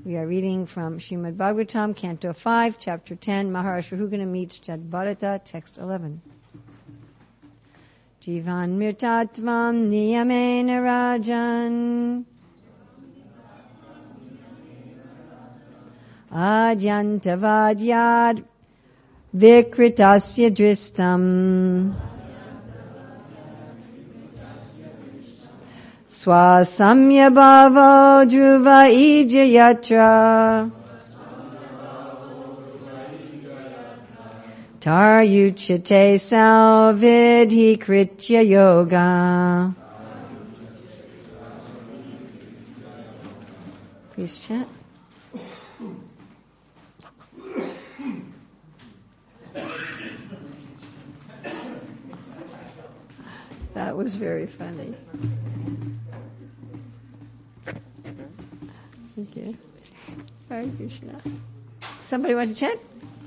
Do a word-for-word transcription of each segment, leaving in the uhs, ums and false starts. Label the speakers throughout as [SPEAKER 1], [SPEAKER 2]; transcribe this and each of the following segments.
[SPEAKER 1] We are reading from Srimad Bhagavatam, Canto five, Chapter ten, Maharaj Rahugana meets Jadbharata, Text eleven. Jivan mirtatvam niyamena rajan adyantavadyad vikritasya dristam Swasamya bhavo dhruva ijayatra Taryuchate salvidhi kritya yoga. Please chant. That was very funny. Thank you. Hare Krishna. Somebody want to chant?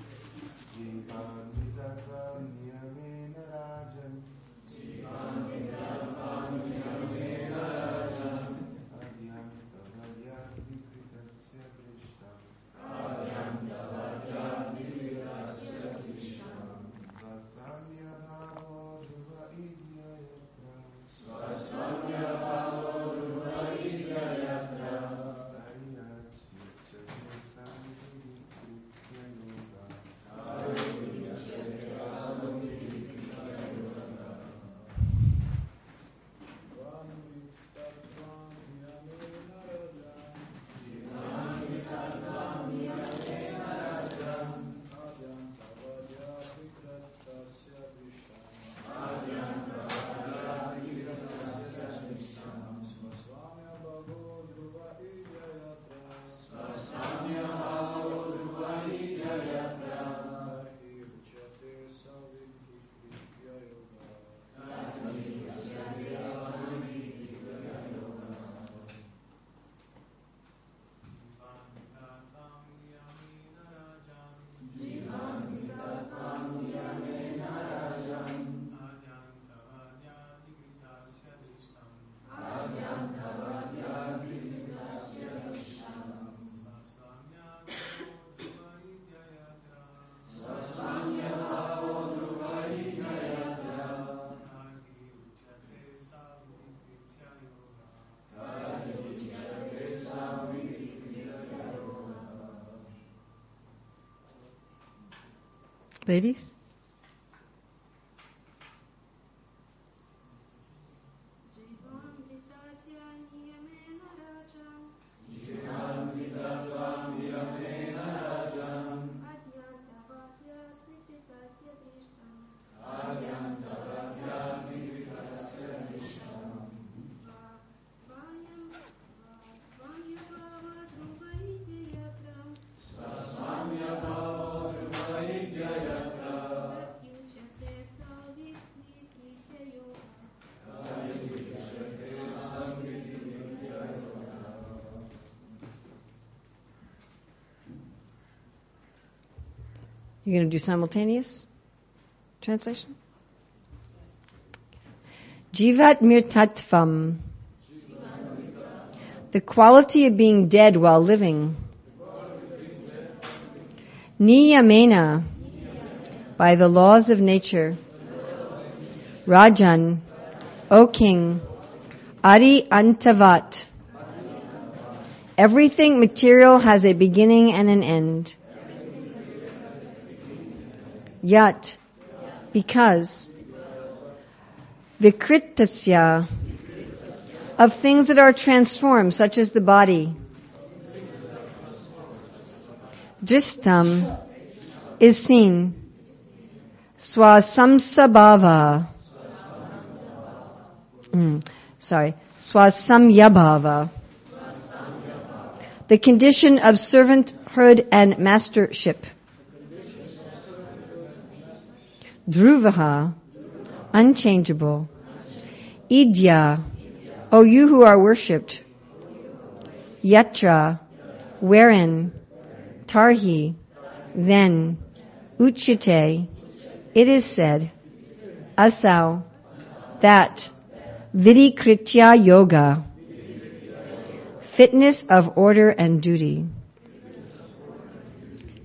[SPEAKER 1] Ladies? You're going to do simultaneous translation? Jivat mirtatvam. The quality of being dead while living. Niyamena. By the laws of nature. Rajan. O king. Adi antavat. Everything material has a beginning and an end. Yat, because, vikritasya, of things that are transformed, such as the body. Dristam is seen. Swasamsabhava. Mm, sorry. Swasamyabhava. The condition of servanthood and mastership. Dhruvaha, unchangeable. Idya, O you who are worshipped. Yatra, wherein. Tarhi, then. Uchyate, it is said. Asau, that. Vidikritya yoga, fitness of order and duty.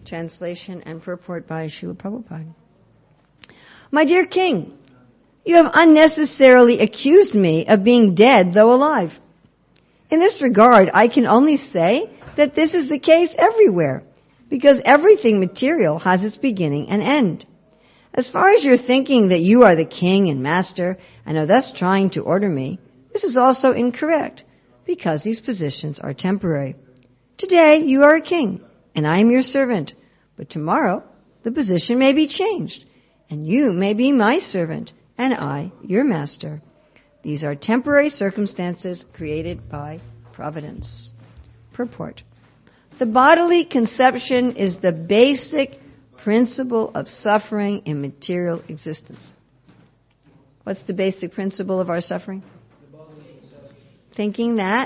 [SPEAKER 1] Translation and purport by Srila Prabhupada. My dear king, you have unnecessarily accused me of being dead, though alive. In this regard, I can only say that this is the case everywhere, because everything material has its beginning and end. As far as you're thinking that you are the king and master and are thus trying to order me, this is also incorrect, because these positions are temporary. Today, you are a king, and I am your servant, but tomorrow, the position may be changed, and you may be my servant, and I your master. These are temporary circumstances created by providence. Purport. The bodily conception is the basic principle of suffering in material existence. What's the basic principle of our suffering? Thinking that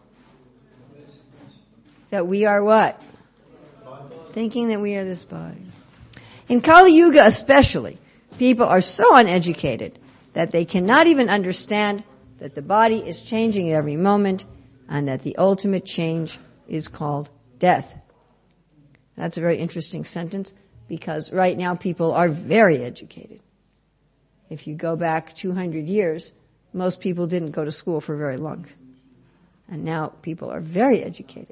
[SPEAKER 1] that we are what? Thinking that we are this body. In Kali Yuga especially, people are so uneducated that they cannot even understand that the body is changing at every moment and that the ultimate change is called death. That's a very interesting sentence because right now people are very educated. If you go back two hundred years, most people didn't go to school for very long. And now people are very educated.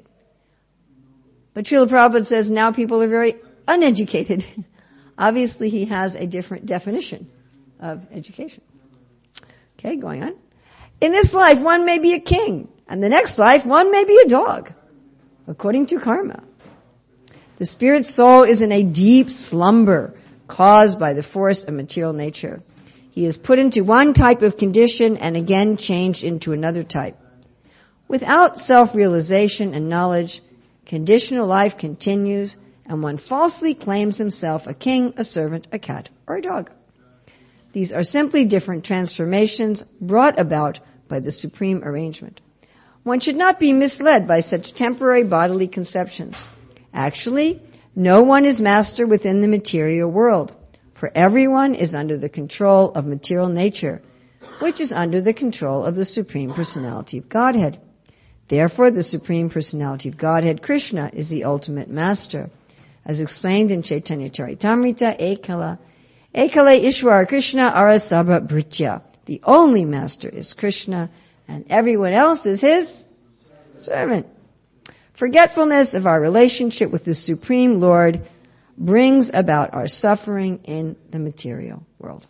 [SPEAKER 1] But Srila Prabhupada says now people are very uneducated. Obviously he has a different definition of education. Okay, going on. In this life one may be a king, and the next life one may be a dog, according to karma. The spirit soul is in a deep slumber caused by the force of material nature. He is put into one type of condition and again changed into another type. Without self-realization and knowledge, conditional life continues, and one falsely claims himself a king, a servant, a cat, or a dog. These are simply different transformations brought about by the supreme arrangement. One should not be misled by such temporary bodily conceptions. Actually, no one is master within the material world, for everyone is under the control of material nature, which is under the control of the Supreme Personality of Godhead. Therefore, the Supreme Personality of Godhead, Krishna, is the ultimate master. As explained in Chaitanya Charitamrita, Ekala, Ekale Ishwar Krishna Arasabha Bhritya. The only master is Krishna, and everyone else is his servant. Forgetfulness of our relationship with the Supreme Lord brings about our suffering in the material world.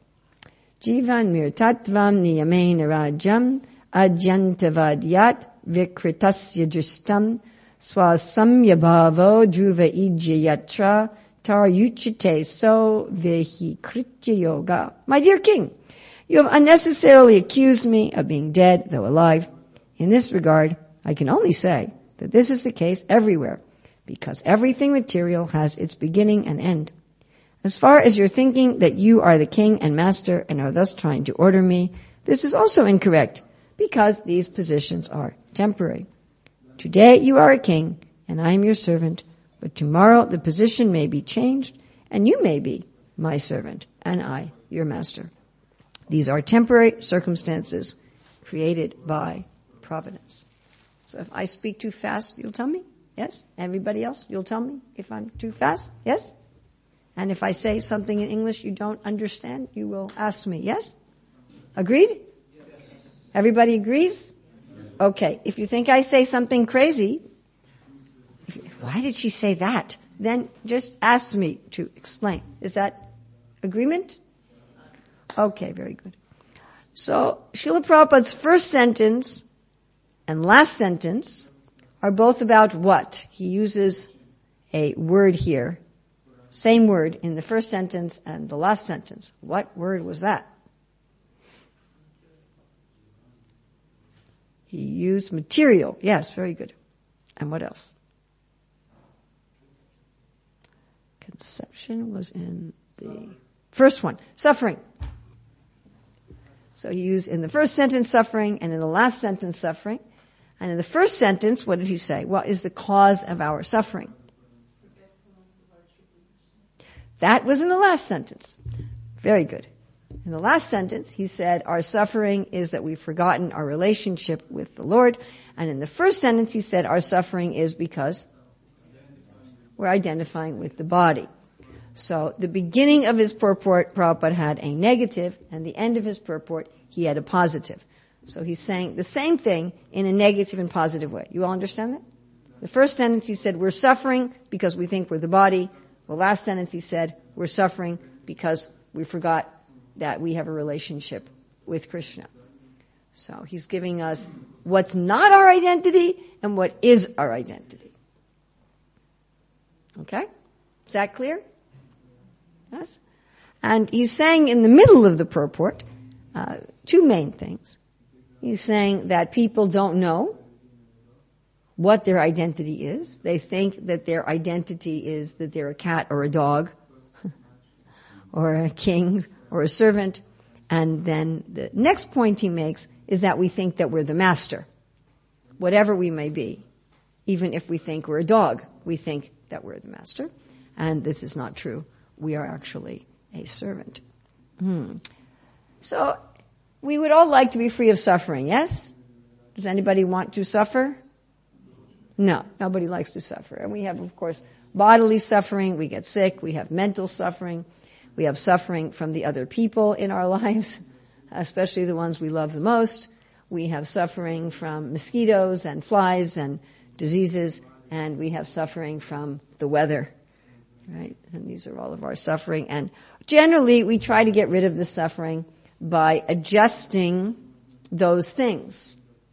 [SPEAKER 1] Jivan mirtatvam niyamain rajam ajantavadyat vikritasya dristam swasamyabhavo dhruva ijyayatra tar yuchite so vihikritya yoga. My dear king, you have unnecessarily accused me of being dead, though alive. In this regard, I can only say that this is the case everywhere, because everything material has its beginning and end. As far as you're thinking that you are the king and master and are thus trying to order me, this is also incorrect, because these positions are temporary. Today you are a king, and I am your servant, but tomorrow the position may be changed, and you may be my servant, and I your master. These are temporary circumstances created by providence. So if I speak too fast, you'll tell me? Yes? Everybody else, you'll tell me if I'm too fast? Yes? And if I say something in English you don't understand, you will ask me. Yes? Agreed? Yes. Everybody agrees? Okay. If you think I say something crazy, why did she say that? Then just ask me to explain. Is that agreement? Okay, very good. So, Srila Prabhupada's first sentence and last sentence are both about what? He uses a word here. Same word in the first sentence and the last sentence. What word was that? He used material. Yes, very good. And what else? Conception was in the first one. Suffering. So he used in the first sentence suffering and in the last sentence suffering. And in the first sentence, what did he say? What is the cause of our suffering? That was in the last sentence. Very good. In the last sentence, he said, our suffering is that we've forgotten our relationship with the Lord. And in the first sentence, he said, our suffering is because we're identifying with the body. So the beginning of his purport, Prabhupada had a negative, and the end of his purport, he had a positive. So he's saying the same thing in a negative and positive way. You all understand that? The first sentence he said, we're suffering because we think we're the body. The last sentence he said, we're suffering because we forgot that we have a relationship with Krishna. So he's giving us what's not our identity and what is our identity. Okay? Is that clear? Yes? And he's saying in the middle of the purport, uh, two main things. He's saying that people don't know what their identity is. They think that their identity is that they're a cat or a dog or a king or a servant. And then the next point he makes is that we think that we're the master. Whatever we may be, even if we think we're a dog, we think that we're the master. And this is not true. We are actually a servant. Hmm. So, we would all like to be free of suffering, yes? Does anybody want to suffer? No, nobody likes to suffer. And we have, of course, bodily suffering. We get sick. We have mental suffering. We have suffering from the other people in our lives, especially the ones we love the most. We have suffering from mosquitoes and flies and diseases. And we have suffering from the weather, right? And these are all of our suffering. And generally, we try to get rid of the suffering by adjusting those things.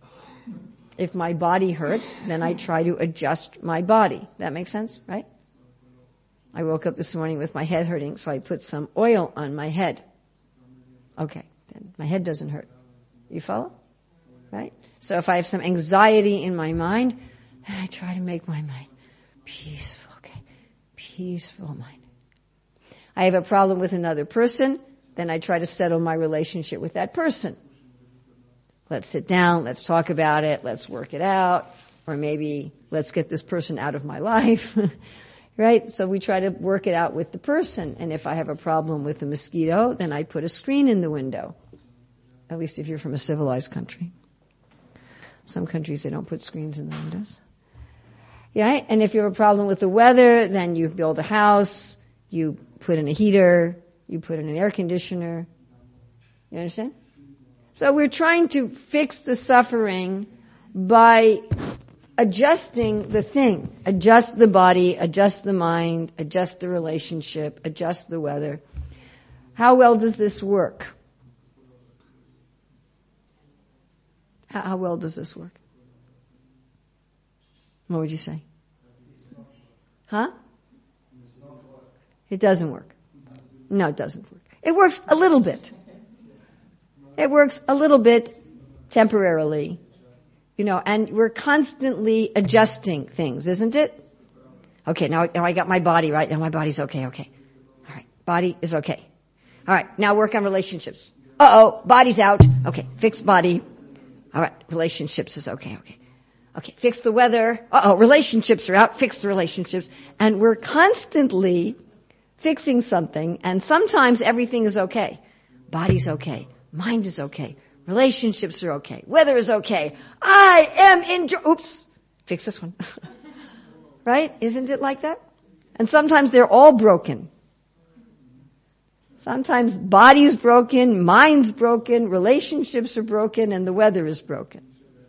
[SPEAKER 1] If my body hurts, then I try to adjust my body. That makes sense, right? I woke up this morning with my head hurting, so I put some oil on my head. Okay, then my head doesn't hurt. You follow? Right? So if I have some anxiety in my mind, I try to make my mind peaceful, okay? Peaceful mind. I have a problem with another person, then I try to settle my relationship with that person. Let's sit down, let's talk about it, let's work it out, or maybe let's get this person out of my life, right? So we try to work it out with the person. And if I have a problem with the mosquito, then I put a screen in the window. At least if you're from a civilized country. Some countries, they don't put screens in the windows. Yeah, and if you have a problem with the weather, then you build a house, you put in a heater, you put in an air conditioner. You understand? So we're trying to fix the suffering by adjusting the thing. Adjust the body, adjust the mind, adjust the relationship, adjust the weather. How well does this work? How, how well does this work? What would you say? Huh? It doesn't work. No, it doesn't work. It works a little bit. It works a little bit temporarily, you know, and we're constantly adjusting things, isn't it? Okay, now, now I got my body right. Now my body's okay, okay. All right, body is okay. All right, now work on relationships. Uh-oh, body's out. Okay, fix body. All right, relationships is okay, okay. Okay, fix the weather. Uh-oh, relationships are out. Fix the relationships. And we're constantly fixing something, and sometimes everything is okay. Body's okay. Mind is okay. Relationships are okay. Weather is okay. I am enjoy. Oops. Fix this one. Right? Isn't it like that? And sometimes they're all broken. Sometimes body's broken, mind's broken, relationships are broken, and the weather is broken.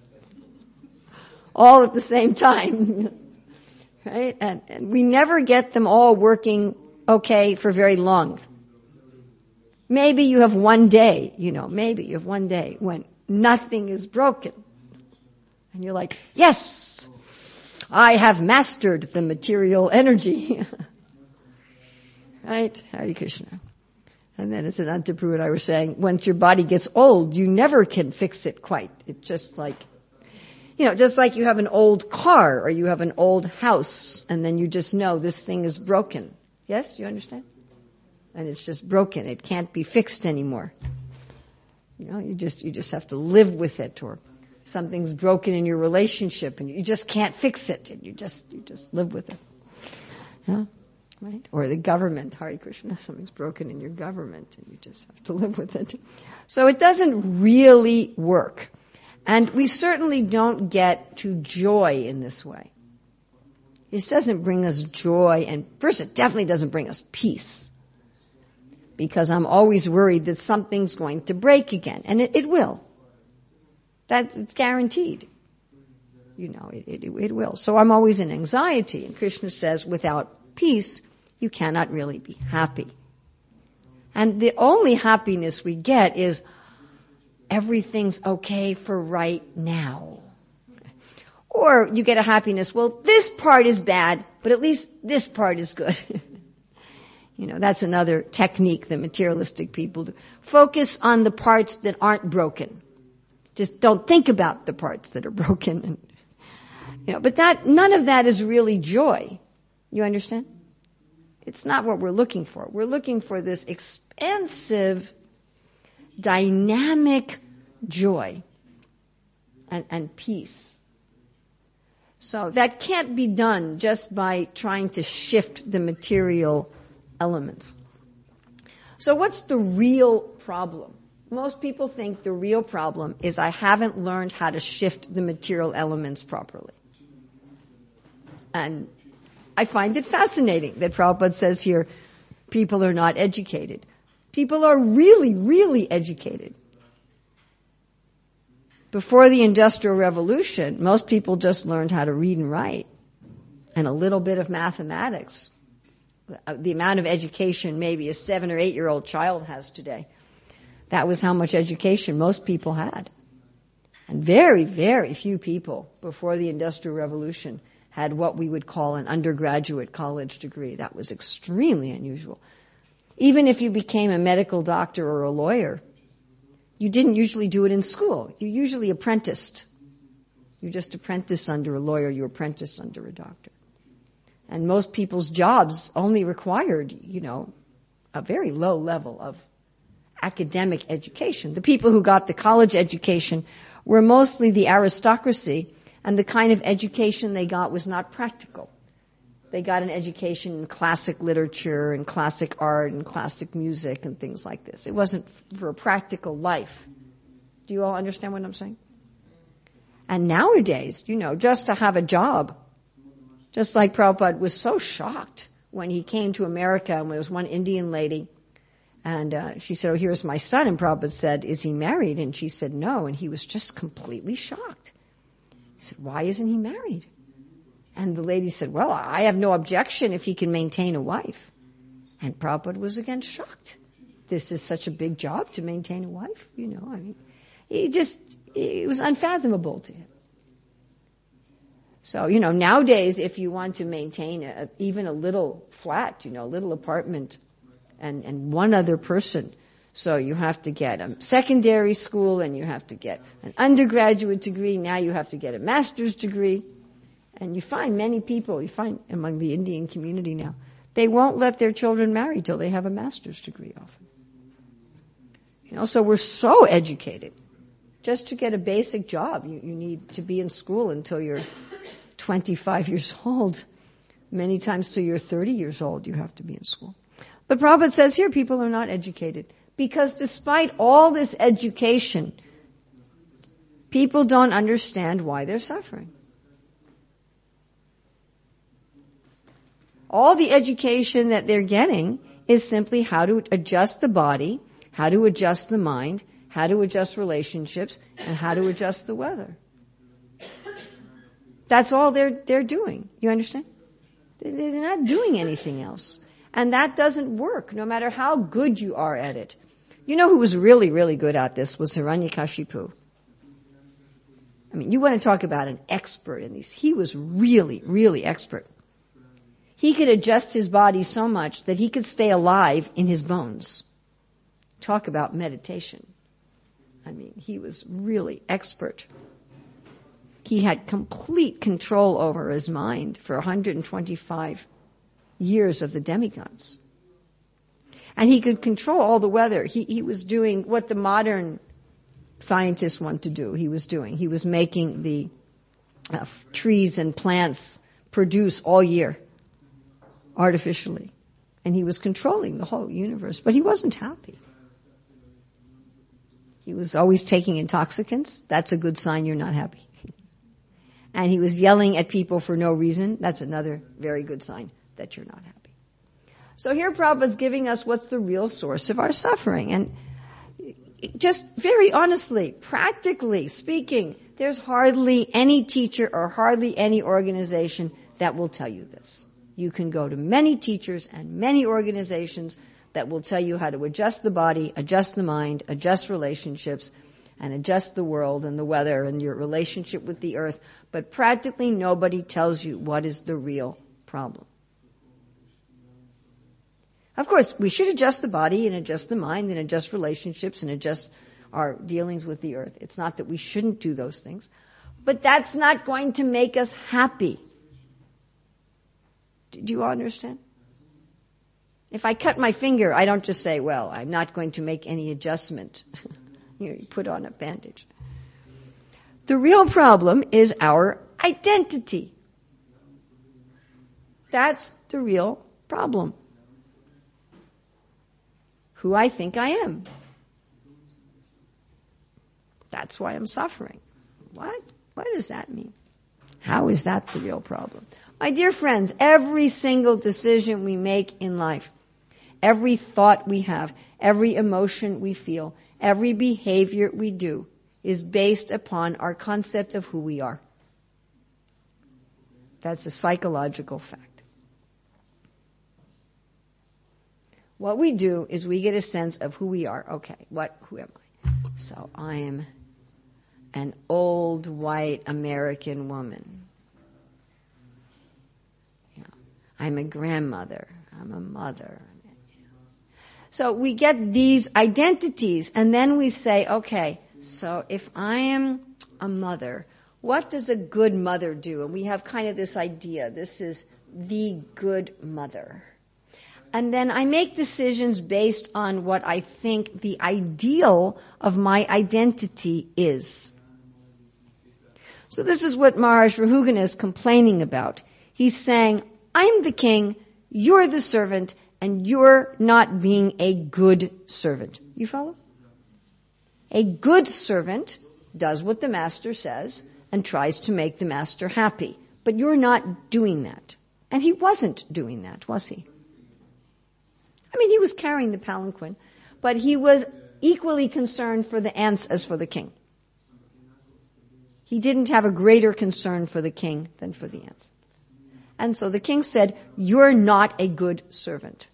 [SPEAKER 1] All at the same time. Right? And, and we never get them all working okay for very long. Maybe you have one day, you know, maybe you have one day when nothing is broken. And you're like, yes, I have mastered the material energy. Right? Hare Krishna. And then as Anantaprabhu and I were saying, once your body gets old, you never can fix it quite. It's just like, you know, just like you have an old car or you have an old house, and then you just know this thing is broken. Yes? You understand? And it's just broken. It can't be fixed anymore. You know, you just you just have to live with it, or something's broken in your relationship and you just can't fix it, and you just you just live with it. Yeah? Right? Or the government, Hare Krishna, something's broken in your government and you just have to live with it. So it doesn't really work. And we certainly don't get to joy in this way. This doesn't bring us joy, and first, it definitely doesn't bring us peace. Because I'm always worried that something's going to break again, and it, it will. That's it's guaranteed. You know, it, it, it will. So I'm always in anxiety, and Krishna says, without peace, you cannot really be happy. And the only happiness we get is everything's okay for right now. Or you get a happiness, well, this part is bad, but at least this part is good. You know, that's another technique that materialistic people do. Focus on the parts that aren't broken. Just don't think about the parts that are broken. And, you know, but that, none of that is really joy. You understand? It's not what we're looking for. We're looking for this expansive, dynamic joy and, and peace. So that can't be done just by trying to shift the material elements. So what's the real problem? Most people think the real problem is I haven't learned how to shift the material elements properly. And I find it fascinating that Prabhupada says here, people are not educated. People are really, really educated. Before the Industrial Revolution, most people just learned how to read and write and a little bit of mathematics. The amount of education maybe a seven or eight year old child has today. That was how much education most people had. And very, very few people before the Industrial Revolution had what we would call an undergraduate college degree. That was extremely unusual. Even if you became a medical doctor or a lawyer, you didn't usually do it in school. You usually apprenticed. You just apprenticed under a lawyer, you apprenticed under a doctor. And most people's jobs only required, you know, a very low level of academic education. The people who got the college education were mostly the aristocracy, and the kind of education they got was not practical. They got an education in classic literature and classic art and classic music and things like this. It wasn't for a practical life. Do you all understand what I'm saying? And nowadays, you know, just to have a job, just like Prabhupada was so shocked when he came to America, and there was one Indian lady, and uh, she said, oh, here's my son. And Prabhupada said, is he married? And she said, no. And he was just completely shocked. He said, why isn't he married? And the lady said, well, I have no objection if he can maintain a wife. And Prabhupada was again shocked. This is such a big job to maintain a wife, you know. I mean, he just, it was unfathomable to him. So, you know, nowadays, if you want to maintain a, even a little flat, you know, a little apartment, and, and one other person, so you have to get a secondary school, and you have to get an undergraduate degree, now you have to get a master's degree. And you find many people, you find among the Indian community now, they won't let their children marry till they have a master's degree often. You know, so we're so educated. Just to get a basic job, you, you need to be in school until you're twenty-five years old. Many times till you're thirty years old, you have to be in school. But Prabhupada says here, people are not educated. Because despite all this education, people don't understand why they're suffering. All the education that they're getting is simply how to adjust the body, how to adjust the mind, how to adjust relationships, and how to adjust the weather. That's all they're they're doing. You understand? They're not doing anything else. And that doesn't work, no matter how good you are at it. You know who was really, really good at this was Hiranyakashipu. I mean, you want to talk about an expert in these. He was really, really expert. He could adjust his body so much that he could stay alive in his bones. Talk about meditation. I mean, he was really expert. He had complete control over his mind for one hundred twenty-five years of the demigods. And he could control all the weather. He, he was doing what the modern scientists want to do. He was doing. He was making the uh, trees and plants produce all year. Artificially. And he was controlling the whole universe. But he wasn't happy. He was always taking intoxicants. That's a good sign you're not happy. and he was yelling at people for no reason, that's another very good sign that you're not happy. So here Prabhupada's giving us what's the real source of our suffering. And just very honestly, practically speaking, there's hardly any teacher or hardly any organization that will tell you this. You can go to many teachers and many organizations that will tell you how to adjust the body, adjust the mind, adjust relationships, and adjust the world and the weather and your relationship with the earth. But practically nobody tells you what is the real problem. Of course, we should adjust the body and adjust the mind and adjust relationships and adjust our dealings with the earth. It's not that we shouldn't do those things. But that's not going to make us happy. Do you understand? If I cut my finger, I don't just say, well, I'm not going to make any adjustment. You know, you put on a bandage. The real problem is our identity. That's the real problem. Who I think I am. That's why I'm suffering. What? What does that mean? How is that the real problem? My dear friends, every single decision we make in life, every thought we have, every emotion we feel, every behavior we do is based upon our concept of who we are. That's a psychological fact. What we do is we get a sense of who we are. Okay, what? Who am I? So I am an old white American woman. Yeah. I'm a grandmother. I'm a mother. So we get these identities, and then we say, okay, so if I am a mother, what does a good mother do? And we have kind of this idea. This is the good mother. And then I make decisions based on what I think the ideal of my identity is. So this is what Maharaj Rahugana is complaining about. He's saying, I'm the king, you're the servant, and you're not being a good servant. You follow? A good servant does what the master says and tries to make the master happy. But you're not doing that. And he wasn't doing that, was he? I mean, he was carrying the palanquin, but he was equally concerned for the ants as for the king. He didn't have a greater concern for the king than for the ants. And so the king said, you're not a good servant.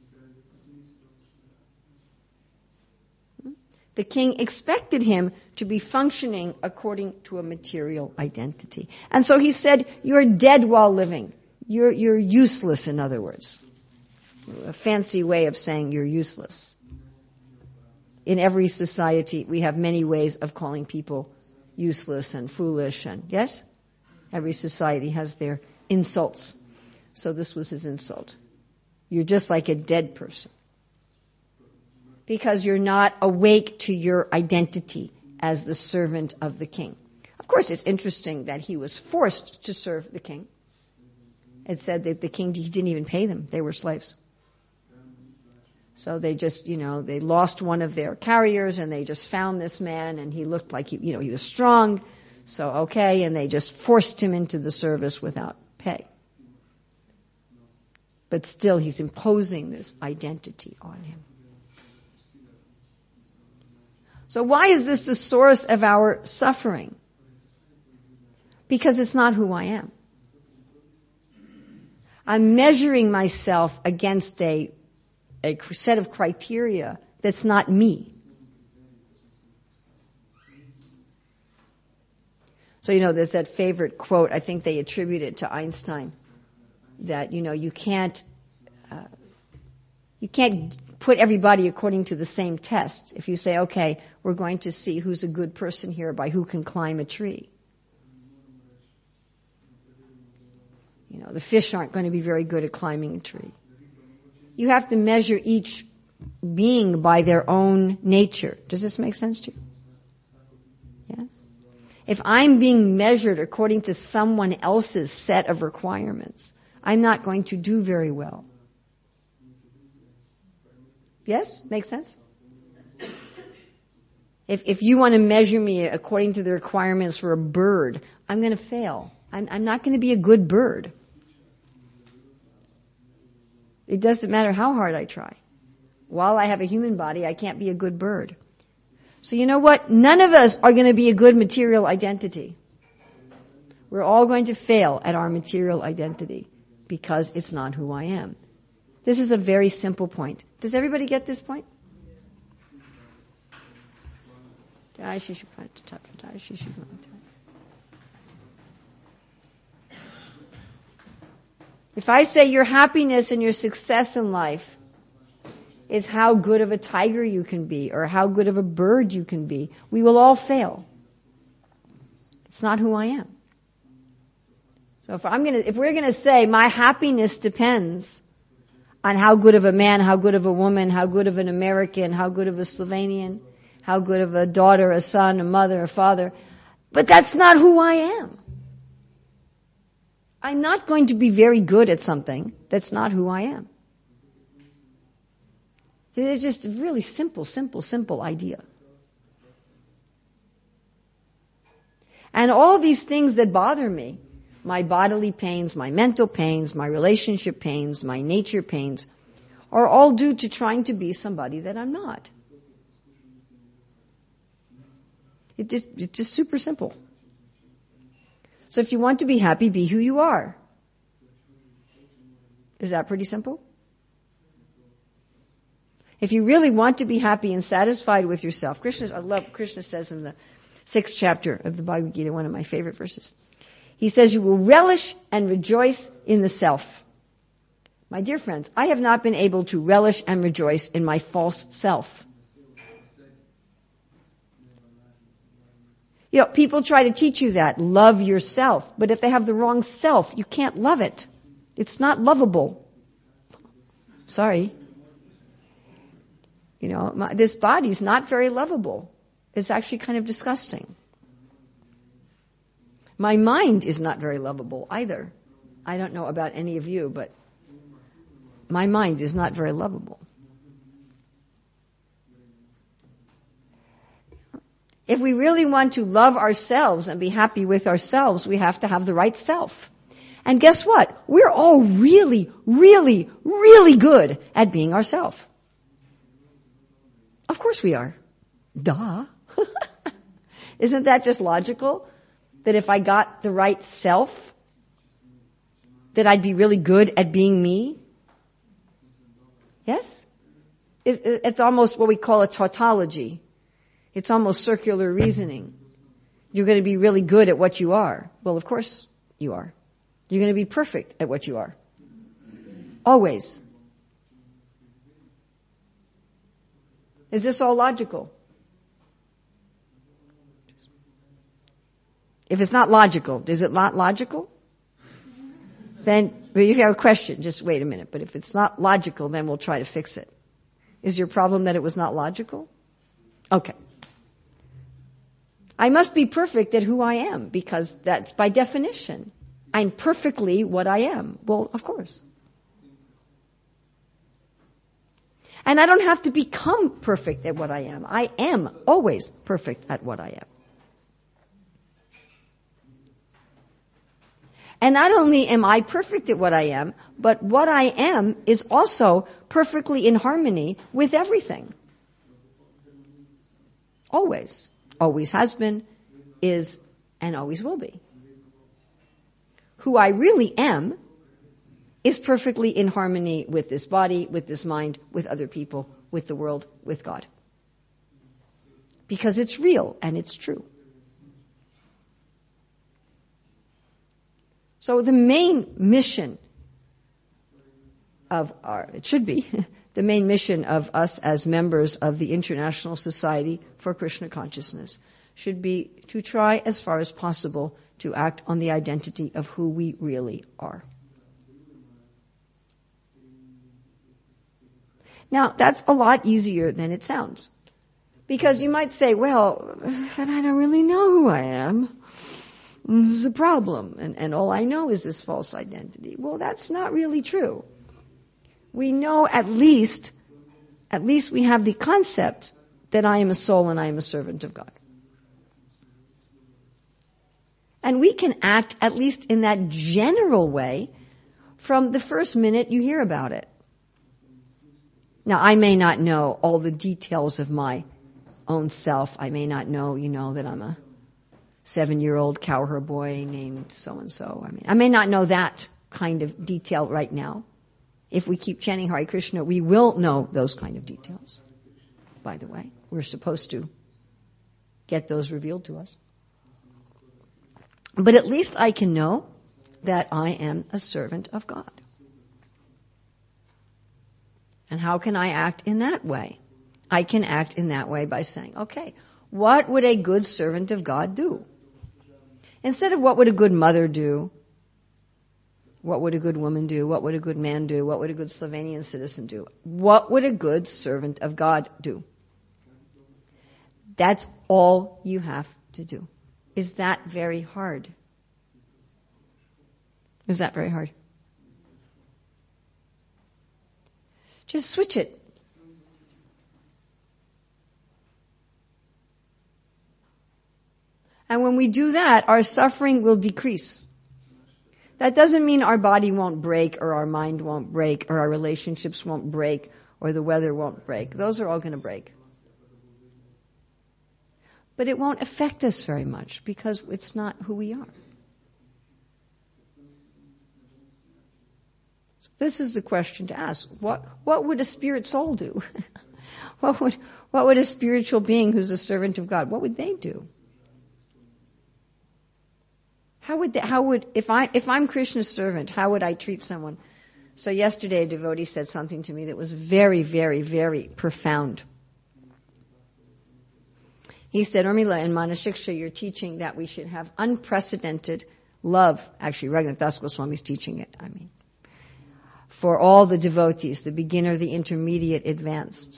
[SPEAKER 1] The king expected him to be functioning according to a material identity. And so he said, you're dead while living. You're, you're useless, in other words. A fancy way of saying you're useless. In every society, we have many ways of calling people useless and foolish. And yes, every society has their insults. So this was his insult. You're just like a dead person. Because you're not awake to your identity as the servant of the king. Of course, it's interesting that he was forced to serve the king. It said that the king, he didn't even pay them. They were slaves. So they just, you know, they lost one of their carriers and they just found this man and he looked like, he, you know, he was strong. So, okay, and they just forced him into the service without pay. But still, he's imposing this identity on him. So why is this the source of our suffering? Because it's not who I am. I'm measuring myself against a, a set of criteria that's not me. So, you know, there's that favorite quote, I think they attribute it to Einstein, that, you know, you can't, uh, you can't put everybody according to the same test. If you say, okay, we're going to see who's a good person here by who can climb a tree. You know, the fish aren't going to be very good at climbing a tree. You have to measure each being by their own nature. Does this make sense to you? Yes? If I'm being measured according to someone else's set of requirements, I'm not going to do very well. Yes? Makes sense? If if you want to measure me according to the requirements for a bird, I'm going to fail. I'm, I'm not going to be a good bird. It doesn't matter how hard I try. While I have a human body, I can't be a good bird. So you know what? None of us are going to be a good material identity. We're all going to fail at our material identity because it's not who I am. This is a very simple point. Does everybody get this point? If I say your happiness and your success in life is how good of a tiger you can be or how good of a bird you can be, we will all fail. It's not who I am. So if I'm gonna, if we're gonna say my happiness depends on how good of a man, how good of a woman, how good of an American, how good of a Slovenian, how good of a daughter, a son, a mother, a father, but that's not who I am. I'm not going to be very good at something that's not who I am. It's just a really simple, simple, simple idea. And all these things that bother me, my bodily pains, my mental pains, my relationship pains, my nature pains, are all due to trying to be somebody that I'm not. It just, it's just super simple. So if you want to be happy, be who you are. Is that pretty simple? If you really want to be happy and satisfied with yourself, Krishna, I love, Krishna says in the sixth chapter of the Bhagavad Gita, one of my favorite verses, he says, you will relish and rejoice in the self. My dear friends, I have not been able to relish and rejoice in my false self. You know, people try to teach you that. Love yourself. But if they have the wrong self, you can't love it. It's not lovable. Sorry. You know, my, this body's not very lovable. It's actually kind of disgusting. My mind is not very lovable either. I don't know about any of you, but my mind is not very lovable. If we really want to love ourselves and be happy with ourselves, we have to have the right self. And guess what? We're all really, really, really good at being ourselves. Of course we are. Duh. Isn't that just logical? That if I got the right self, that I'd be really good at being me? Yes? It's almost what we call a tautology. It's almost circular reasoning. You're going to be really good at what you are. Well, of course you are. You're going to be perfect at what you are. Always. Is this all logical? If it's not logical, is it not logical? Then, if you have a question, just wait a minute. But if it's not logical, then we'll try to fix it. Is your problem that it was not logical? Okay. I must be perfect at who I am, because that's by definition. I'm perfectly what I am. Well, of course. And I don't have to become perfect at what I am. I am always perfect at what I am. And not only am I perfect at what I am, but what I am is also perfectly in harmony with everything. Always. Always has been, is, and always will be. Who I really am is perfectly in harmony with this body, with this mind, with other people, with the world, with God. Because it's real and it's true. So the main mission of our, it should be, the main mission of us as members of the International Society for Krishna Consciousness should be to try as far as possible to act on the identity of who we really are. Now, that's a lot easier than it sounds. Because you might say, well, but I don't really know who I am. This is a problem. And, and all I know is this false identity. Well, that's not really true. We know at least, at least we have the concept that I am a soul and I am a servant of God. And we can act, at least in that general way, from the first minute you hear about it. Now, I may not know all the details of my own self. I may not know, you know, that I'm a seven-year-old cowherd boy named so-and-so. I mean, I may not know that kind of detail right now. If we keep chanting Hare Krishna, we will know those kind of details. By the way, we're supposed to get those revealed to us. But at least I can know that I am a servant of God. And how can I act in that way? I can act in that way by saying, okay, what would a good servant of God do? Instead of what would a good mother do, what would a good woman do, what would a good man do, what would a good Slovenian citizen do, what would a good servant of God do? That's all you have to do. Is that very hard? Is that very hard? Just switch it. And when we do that, our suffering will decrease. That doesn't mean our body won't break, or our mind won't break, or our relationships won't break, or the weather won't break. Those are all going to break. But it won't affect us very much because it's not who we are. So this is the question to ask. What, what would a spirit soul do? what would, what would a spiritual being who's a servant of God, what would they do? How would they, how would, if I, if I'm Krishna's servant, how would I treat someone? So yesterday a devotee said something to me that was very, very, very profound. He said, Urmila, in Manashiksha, you're teaching that we should have unprecedented love. Actually, Raghunath Das Goswami is teaching it, I mean. For all the devotees, the beginner, the intermediate, advanced.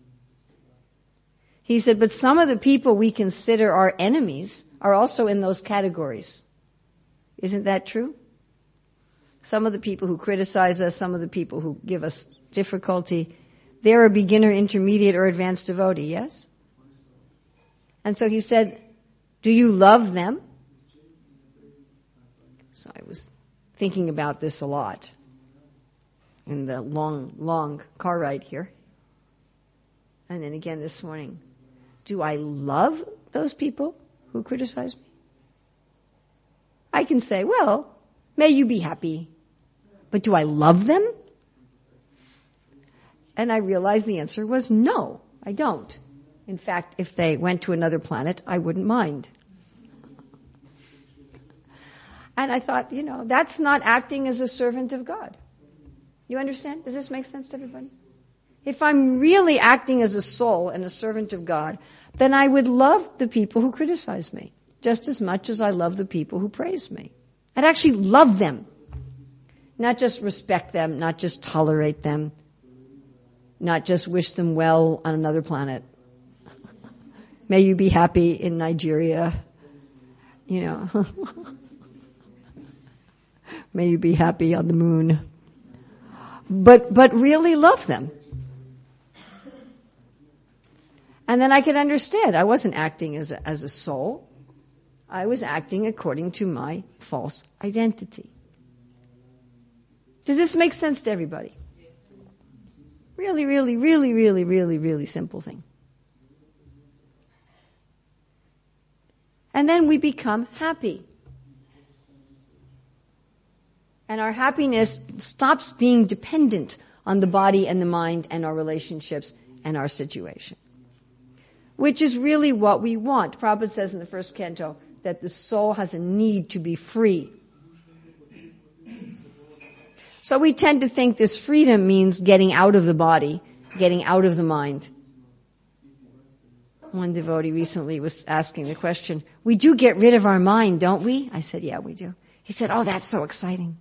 [SPEAKER 1] He said, but some of the people we consider our enemies are also in those categories. Isn't that true? Some of the people who criticize us, some of the people who give us difficulty, they're a beginner, intermediate, or advanced devotee, yes? And so he said, do you love them? So I was thinking about this a lot in the long, long car ride here. And then again this morning. Do I love those people who criticize me? I can say, well, may you be happy. But do I love them? And I realized the answer was no, I don't. In fact, if they went to another planet, I wouldn't mind. And I thought, you know, that's not acting as a servant of God. You understand? Does this make sense to everybody? If I'm really acting as a soul and a servant of God, then I would love the people who criticize me just as much as I love the people who praise me. I'd actually love them. Not just respect them, not just tolerate them, not just wish them well on another planet. May you be happy in Nigeria, you know. May you be happy on the moon. But but really love them. And then I could understand. I wasn't acting as a, as a soul. I was acting according to my false identity. Does this make sense to everybody? Really, really, really, really, really, really simple thing. And then we become happy. And our happiness stops being dependent on the body and the mind and our relationships and our situation. Which is really what we want. Prabhupada says in the first canto that the soul has a need to be free. So we tend to think this freedom means getting out of the body, getting out of the mind. One devotee recently was asking the question, we do get rid of our mind, don't we? I said, yeah, we do. He said, oh, that's so exciting.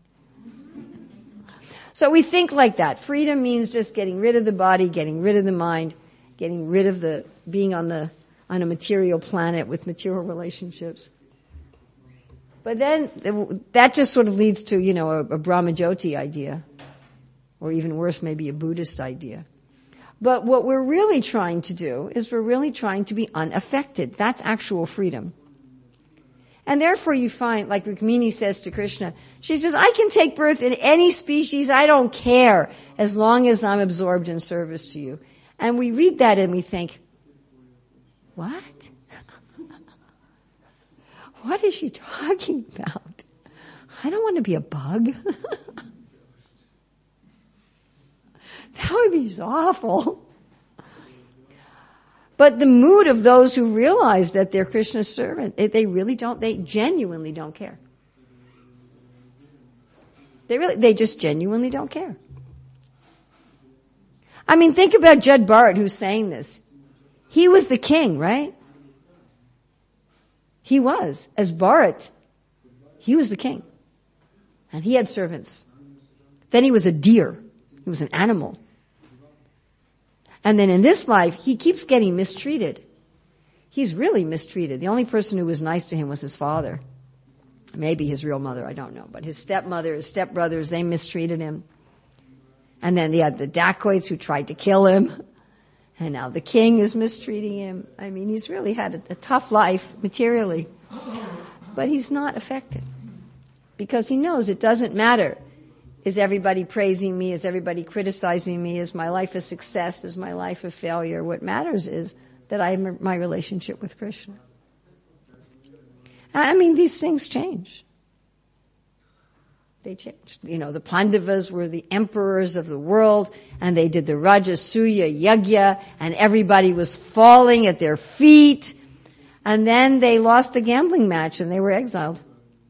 [SPEAKER 1] So we think like that. Freedom means just getting rid of the body, getting rid of the mind, getting rid of the being on the on a material planet with material relationships. But then that just sort of leads to, you know, a, a Brahmajyoti idea, or even worse, maybe a Buddhist idea. But what we're really trying to do is we're really trying to be unaffected. That's actual freedom. And therefore you find, like Rukmini says to Krishna, she says, I can take birth in any species, I don't care, as long as I'm absorbed in service to you. And we read that and we think, what? What is she talking about? I don't want to be a bug. That would be so awful. But the mood of those who realize that they're Krishna's servant, they really don't, they genuinely don't care. They really, they just genuinely don't care. I mean, think about Jud Bharat who's saying this. He was the king, right? He was. As Bharat, he was the king. And he had servants. Then he was a deer. He was an animal. And then in this life, he keeps getting mistreated. He's really mistreated. The only person who was nice to him was his father. Maybe his real mother, I don't know. But his stepmother, his stepbrothers, they mistreated him. And then he had the dacoits who tried to kill him. And now the king is mistreating him. I mean, he's really had a, a tough life materially. But he's not affected. Because he knows it doesn't matter. Is everybody praising me? Is everybody criticizing me? Is my life a success? Is my life a failure? What matters is that I have my relationship with Krishna. I mean, these things change. They changed. You know, the Pandavas were the emperors of the world, and they did the Rajasuya Yagya, and everybody was falling at their feet. And then they lost a gambling match, and they were exiled.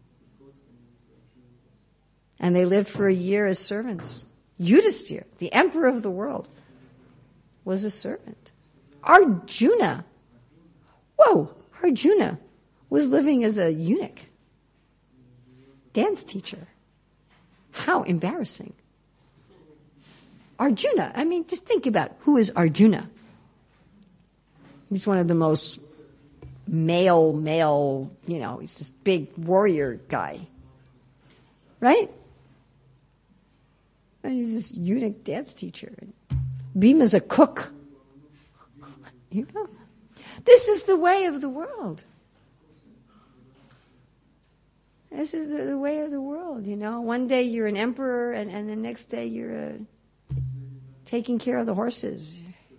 [SPEAKER 1] And they lived for a year as servants. Yudhisthira, the emperor of the world, was a servant. Arjuna, whoa, Arjuna was living as a eunuch, dance teacher. How embarrassing. Arjuna, I mean, just think about who is Arjuna. He's one of the most male, male, you know, he's this big warrior guy. Right? And he's this eunuch dance teacher. Bhima's a cook. You know? This is the way of the world. This is the, the way of the world, you know. One day you're an emperor, and, and the next day you're uh, taking care of the horses.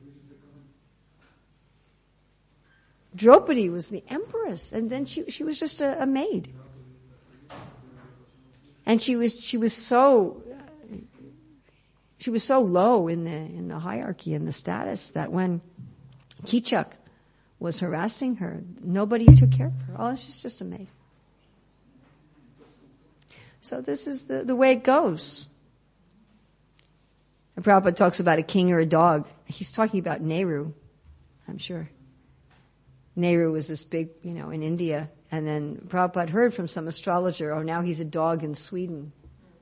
[SPEAKER 1] Draupadi was the empress, and then she she was just a, a maid. And she was she was so she was so low in the in the hierarchy and the status that when Kichak was harassing her, nobody took care of her. Oh, she's just a maid. So this is the, the way it goes. And Prabhupada talks about a king or a dog. He's talking about Nehru, I'm sure. Nehru was this big, you know, in India. And then Prabhupada heard from some astrologer, oh, now he's a dog in Sweden.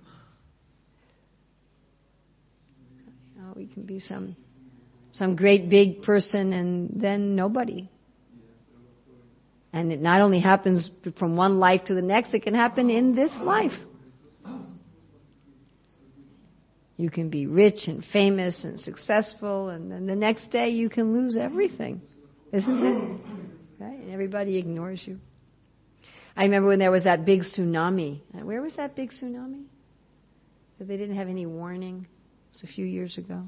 [SPEAKER 1] You know, we can be some some great big person and then nobody. And it not only happens from one life to the next, it can happen in this life. You can be rich and famous and successful, and then the next day you can lose everything. Isn't it? Right? And everybody ignores you. I remember when there was that big tsunami. Where was that big tsunami? That they didn't have any warning. It was a few years ago.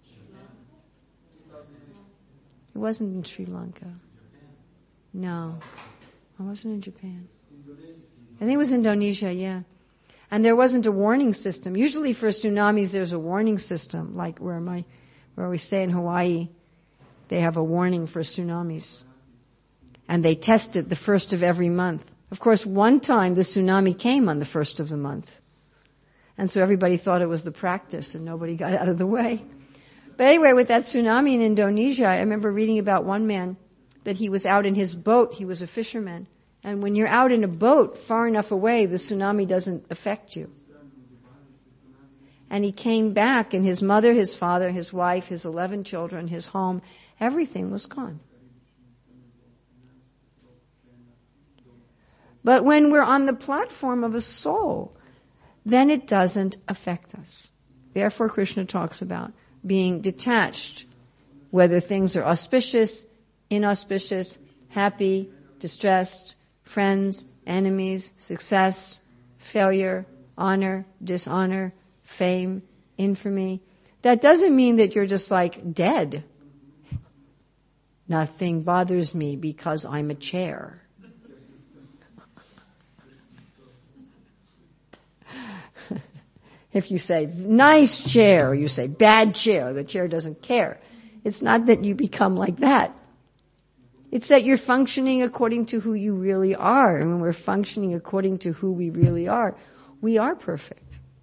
[SPEAKER 1] It wasn't in Sri Lanka. No. It wasn't in Japan. I think it was Indonesia, yeah. And there wasn't a warning system. Usually for tsunamis there's a warning system, like where my where we stay in Hawaii, they have a warning for tsunamis. And they test it the first of every month. Of course, one time the tsunami came on the first of the month. And so everybody thought it was the practice and nobody got out of the way. But anyway, with that tsunami in Indonesia, I remember reading about one man that he was out in his boat. He was a fisherman. And when you're out in a boat far enough away, the tsunami doesn't affect you. And he came back, and his mother, his father, his wife, his eleven children, his home, everything was gone. But when we're on the platform of a soul, then it doesn't affect us. Therefore, Krishna talks about being detached, whether things are auspicious, inauspicious, happy, distressed, friends, enemies, success, failure, honor, dishonor, fame, infamy. That doesn't mean that you're just like dead. Nothing bothers me because I'm a chair. If you say, nice chair, or you say, bad chair, the chair doesn't care. It's not that you become like that. It's that you're functioning according to who you really are. And when we're functioning according to who we really are, we are perfect.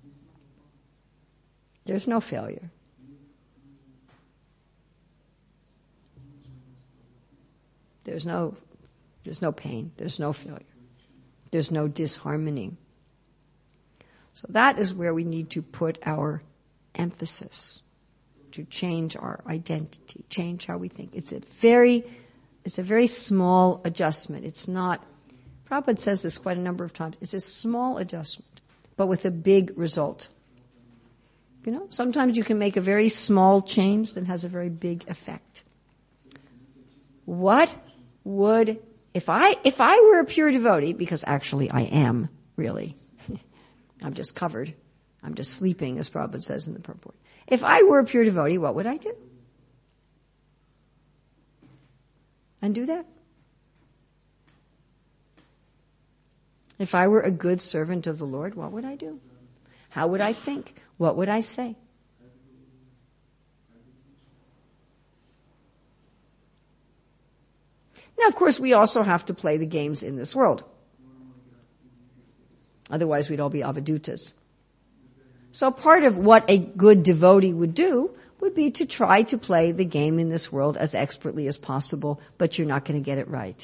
[SPEAKER 1] There's no failure. There's no, there's no pain. There's no failure. There's no disharmony. So that is where we need to put our emphasis, to change our identity, change how we think. It's a very, it's a very small adjustment. It's not, Prabhupada says this quite a number of times, it's a small adjustment, but with a big result. You know, sometimes you can make a very small change that has a very big effect. What would, if I, if I were a pure devotee, because actually I am, really, I'm just covered, I'm just sleeping, as Prabhupada says in the purport. If I were a pure devotee, what would I do? Undo that. If I were a good servant of the Lord, what would I do? How would I think? What would I say? Now, of course, we also have to play the games in this world. Otherwise, we'd all be avadutas. So part of what a good devotee would do would be to try to play the game in this world as expertly as possible, but you're not going to get it right.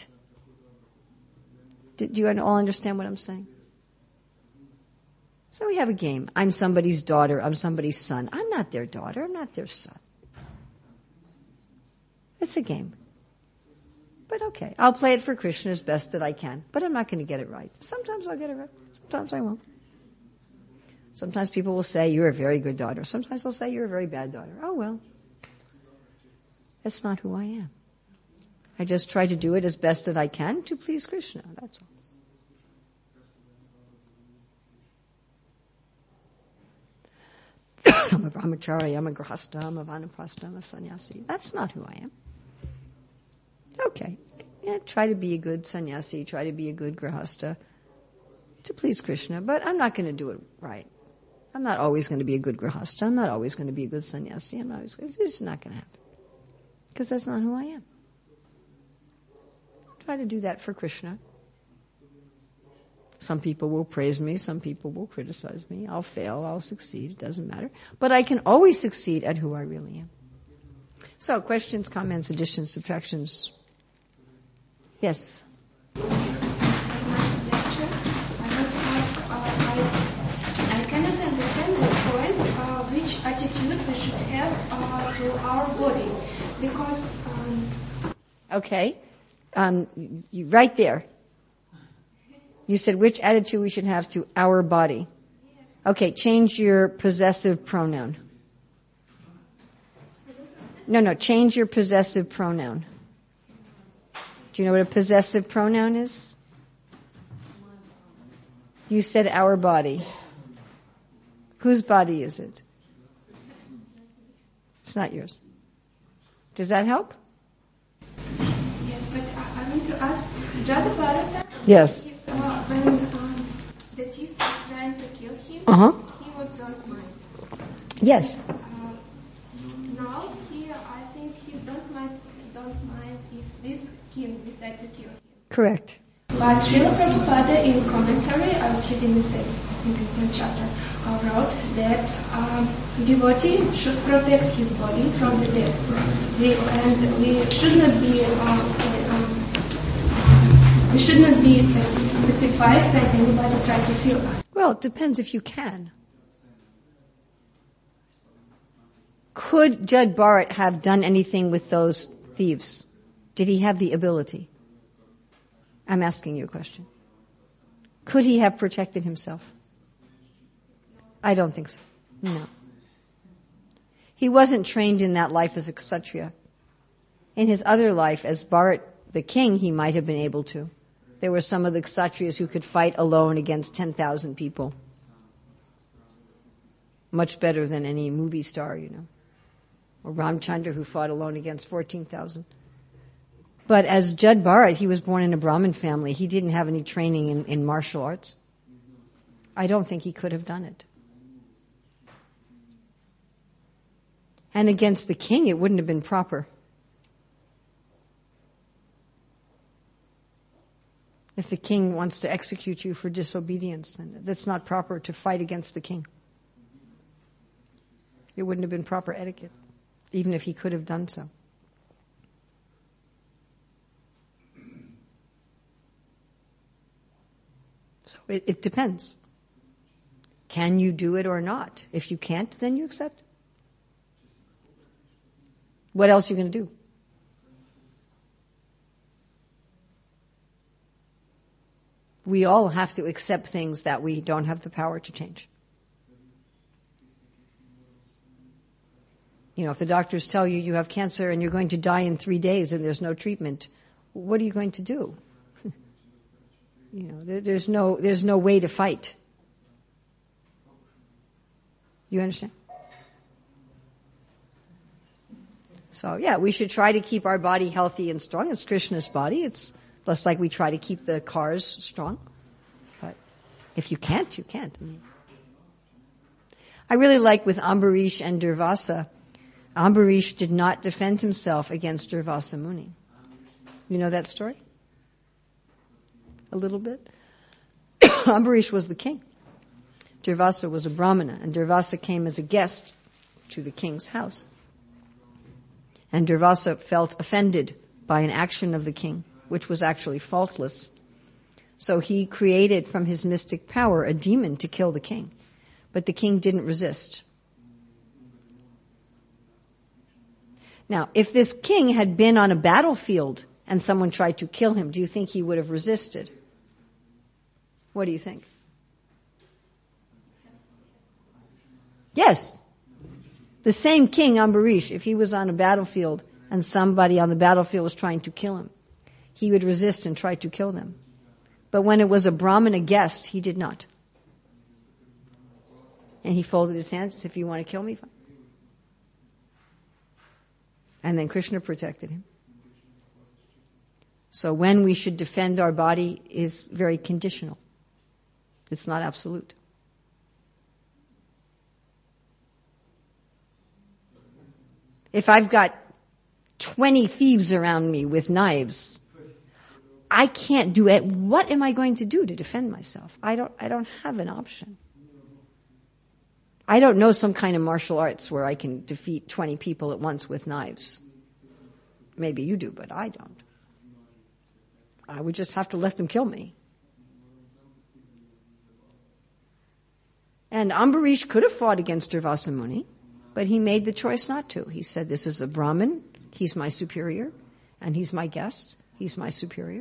[SPEAKER 1] Do you all understand what I'm saying? So we have a game. I'm somebody's daughter. I'm somebody's son. I'm not their daughter. I'm not their son. It's a game. But okay, I'll play it for Krishna as best that I can. But I'm not going to get it right. Sometimes I'll get it right. Sometimes I won't. Sometimes people will say, you're a very good daughter. Sometimes they'll say, you're a very bad daughter. Oh, well. That's not who I am. I just try to do it as best that I can to please Krishna. That's all. I'm a brahmachari, I'm a grihastha, I'm a vanaprastha, I'm a sannyasi. That's not who I am. Okay. Yeah, try to be a good sannyasi, try to be a good grihastha to please Krishna, but I'm not going to do it right. I'm not always going to be a good grihastha. I'm not always going to be a good sannyasi. I'm not always, it's just not going to happen. Because that's not who I am. Try to do that for Krishna. Some people will praise me. Some people will criticize me. I'll fail. I'll succeed. It doesn't matter. But I can always succeed at who I really am. So, questions, comments, additions, subtractions? Yes?
[SPEAKER 2] Attitude we should have uh, to our body, because um,
[SPEAKER 1] okay, um, you, right there. You said which attitude we should have to our body. Okay, change your possessive pronoun. No, no, change your possessive pronoun. Do you know what a possessive pronoun is? You said our body. Whose body is it? It's not yours. Does that help?
[SPEAKER 2] Yes, but I, I want to ask Jadabharata.
[SPEAKER 1] Yes.
[SPEAKER 2] He, uh, when um, the chiefs were trying to kill him,
[SPEAKER 1] uh-huh.
[SPEAKER 2] he was don't mind.
[SPEAKER 1] Yes.
[SPEAKER 2] Uh, now he, I think he don't mind, don't mind if this king decides to kill him.
[SPEAKER 1] Correct.
[SPEAKER 2] But Srila Prabhupada in commentary, I was reading the same, I think in one chapter, uh, wrote that um, devotee should protect his body from the death. We, and we should not be um, um, we should not be pacified when anybody tries to kill us.
[SPEAKER 1] Well, it depends if you can. Could Jad Bharat have done anything with those thieves? Did he have the ability? I'm asking you a question. Could he have protected himself? I don't think so. No. He wasn't trained in that life as a kshatriya. In his other life as Bharat, the king, he might have been able to. There were some of the Kshatriyas who could fight alone against ten thousand people. Much better than any movie star, you know. Or Ramchandra, who fought alone against fourteen thousand. But as Jud Bharat, he was born in a Brahmin family. He didn't have any training in, in martial arts. I don't think he could have done it. And against the king, it wouldn't have been proper. If the king wants to execute you for disobedience, then that's not proper to fight against the king. It wouldn't have been proper etiquette, even if he could have done so. So it, it depends. Can you do it or not? If you can't, then you accept. What else are you going to do? We all have to accept things that we don't have the power to change. You know, if the doctors tell you you have cancer and you're going to die in three days and there's no treatment, what are you going to do? You know, there, there's no there's no way to fight. You understand? So yeah, we should try to keep our body healthy and strong. It's Krishna's body. It's just like we try to keep the cars strong. But if you can't, you can't. I mean, I really like with Ambarish and Durvasa, Ambarish did not defend himself against Durvasa Muni. You know that story? A little bit? Ambarish was the king. Durvasa was a Brahmana, and Durvasa came as a guest to the king's house. And Durvasa felt offended by an action of the king, which was actually faultless. So he created from his mystic power a demon to kill the king. But the king didn't resist. Now, if this king had been on a battlefield and someone tried to kill him, do you think he would have resisted? What do you think? Yes. The same king, Ambarish, if he was on a battlefield and somebody on the battlefield was trying to kill him, he would resist and try to kill them. But when it was a Brahmana guest, he did not. And he folded his hands and said, if you want to kill me, fine. And then Krishna protected him. So when we should defend our body is very conditional. It's not absolute. If I've got twenty thieves around me with knives, I can't do it. What am I going to do to defend myself? I don't, I don't have an option. I don't know some kind of martial arts where I can defeat twenty people at once with knives. Maybe you do, but I don't. I would just have to let them kill me. And Ambarish could have fought against Durvasa Muni, but he made the choice not to. He said, this is a Brahmin, he's my superior, and he's my guest, he's my superior.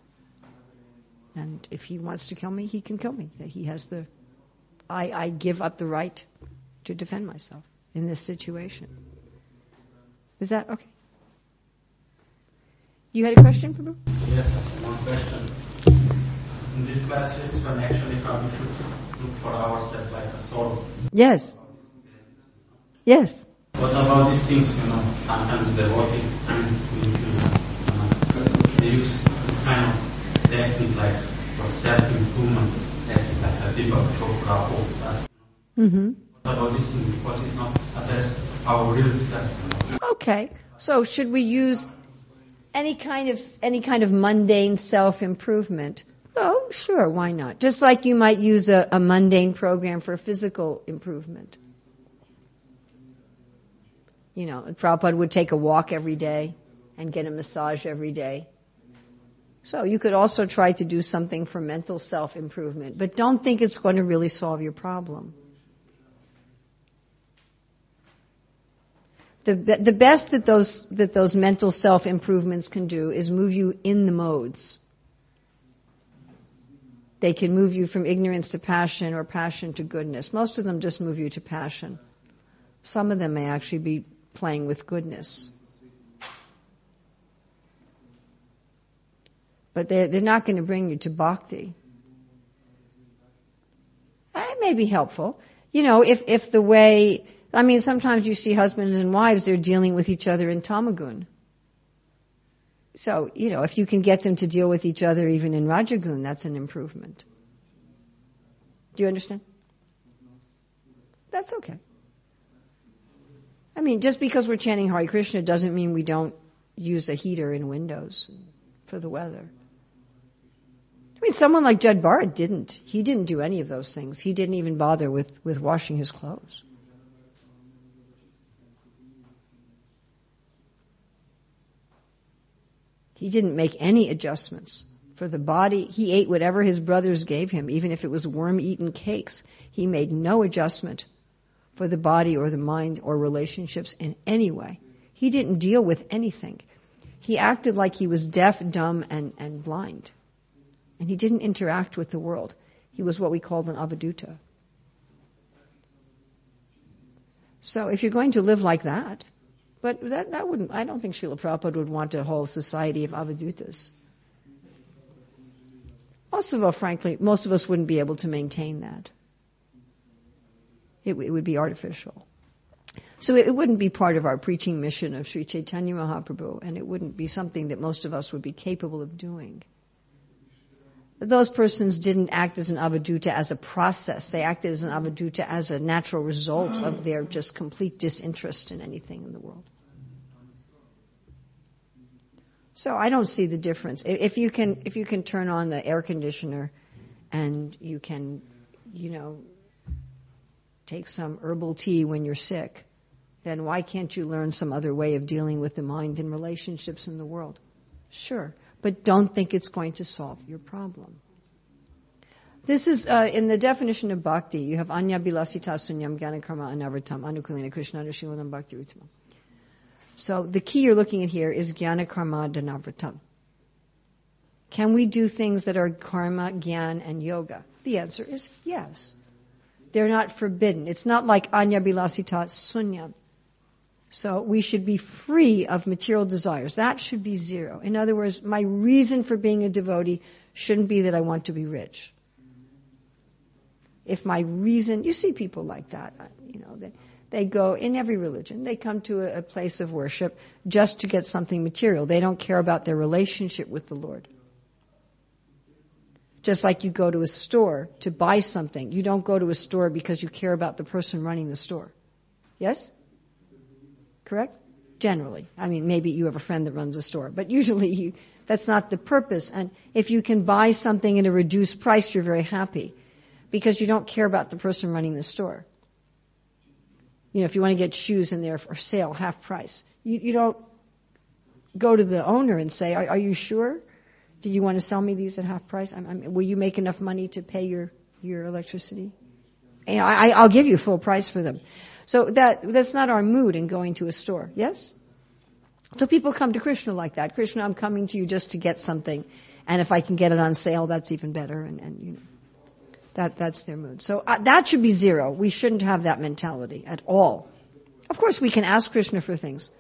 [SPEAKER 1] And if he wants to kill me, he can kill me. He has the... I, I give up the right to defend myself in this situation. Is that okay? You had a question, Prabhu?
[SPEAKER 3] Yes, one question. In this class, it's when actually how we should look for ourselves like a soul.
[SPEAKER 1] Yes. Yes.
[SPEAKER 3] What about these things, you know, sometimes the devotee, you know, they use this kind of technique like for self-improvement, that's like a Deepak Chopra or that.
[SPEAKER 1] Mm-hmm.
[SPEAKER 3] What about this thing? What is not addressed our real self? You know?
[SPEAKER 1] Okay. So should we use any kind of any kind of mundane self-improvement? Oh, sure, why not? Just like you might use a, a mundane program for physical improvement. You know, Prabhupada would take a walk every day and get a massage every day. So you could also try to do something for mental self-improvement, but don't think it's going to really solve your problem. The, the best that those, that those mental self-improvements can do is move you in the modes. They can move you from ignorance to passion or passion to goodness. Most of them just move you to passion. Some of them may actually be playing with goodness. But they're, they're not going to bring you to bhakti. It may be helpful. You know, if, if the way, I mean, sometimes you see husbands and wives, they're dealing with each other in tamagun. So, you know, if you can get them to deal with each other even in rajagun, that's an improvement. Do you understand? That's okay. I mean, just because we're chanting Hare Krishna doesn't mean we don't use a heater in windows for the weather. I mean, someone like Jad Bharat didn't. He didn't do any of those things. He didn't even bother with, with washing his clothes. He didn't make any adjustments for the body. He ate whatever his brothers gave him, even if it was worm-eaten cakes. He made no adjustment for the body or the mind or relationships in any way. He didn't deal with anything. He acted like he was deaf, dumb, and, and blind. And he didn't interact with the world. He was what we called an avadhuta. So if you're going to live like that, but that, that wouldn't, I don't think Srila Prabhupada would want a whole society of avadhutas. Most of us, frankly, most of us wouldn't be able to maintain that. It, it would be artificial. So it, it wouldn't be part of our preaching mission of Sri Chaitanya Mahaprabhu, and it wouldn't be something that most of us would be capable of doing. Those persons didn't act as an avadhuta as a process. They acted as an avadhuta as a natural result of their just complete disinterest in anything in the world. So I don't see the difference. If you can, if you can turn on the air conditioner and you can, you know, take some herbal tea when you're sick, then why can't you learn some other way of dealing with the mind and relationships in the world? Sure. But don't think it's going to solve your problem. This is, uh, in the definition of bhakti, you have anya bilasita sunyam jnana karma anavritam anukulina krishna anushilana bhakti uttamam. So the key you're looking at here is jnana karma dhanavritam. Can we do things that are karma, jnana, and yoga? The answer is yes. They're not forbidden. It's not like anya bilasita sunyam. So we should be free of material desires. That should be zero. In other words, my reason for being a devotee shouldn't be that I want to be rich. If my reason, you see people like that, you know, they, they go in every religion, they come to a, a place of worship just to get something material. They don't care about their relationship with the Lord. Just like you go to a store to buy something. You don't go to a store because you care about the person running the store. Yes? Correct? Generally. I mean, maybe you have a friend that runs a store, but usually you, that's not the purpose. And if you can buy something at a reduced price, you're very happy because you don't care about the person running the store. You know, if you want to get shoes in there for sale, half price, you, you don't go to the owner and say, are, are you sure? Do you want to sell me these at half price? I'm, I'm, will you make enough money to pay your, your electricity? And I, I'll give you full price for them. So that that's not our mood in going to a store, yes? So people come to Krishna like that. Krishna, I'm coming to you just to get something, and if I can get it on sale, that's even better. And, and you know, that that's their mood. So uh, that should be zero. We shouldn't have that mentality at all. Of course, we can ask Krishna for things.